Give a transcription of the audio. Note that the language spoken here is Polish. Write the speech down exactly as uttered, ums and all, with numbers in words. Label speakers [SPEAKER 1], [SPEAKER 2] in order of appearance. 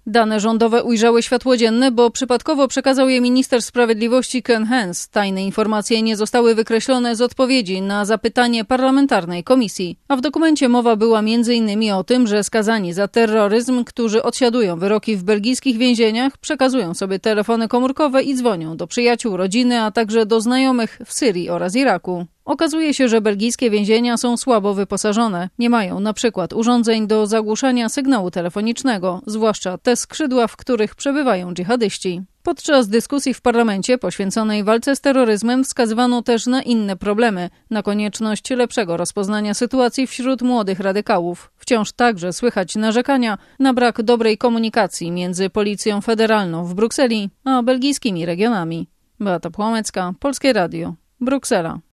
[SPEAKER 1] Dane rządowe ujrzały światło dzienne, bo przypadkowo przekazał je minister sprawiedliwości Ken Hens. Tajne informacje nie zostały wykreślone z odpowiedzi na zapytanie parlamentarnej komisji. A w dokumencie mowa była między innymi o tym, że skazani za terroryzm, którzy odsiadują wyroki w belgijskich więzieniach, przekazują sobie telefony komórkowe i dzwonią do przyjaciół, rodziny, a także do znajomych w Syrii oraz Iraku. Okazuje się, że belgijskie więzienia są słabo wyposażone. Nie mają na przykład urządzeń do zagłuszania sygnału telefonicznego, zwłaszcza te skrzydła, w których przebywają dżihadyści. Podczas dyskusji w parlamencie poświęconej walce z terroryzmem wskazywano też na inne problemy, na konieczność lepszego rozpoznania sytuacji wśród młodych radykałów. Wciąż także słychać narzekania na brak dobrej komunikacji między Policją Federalną w Brukseli a belgijskimi regionami. Beata Płomecka, Polskie Radio, Bruksela.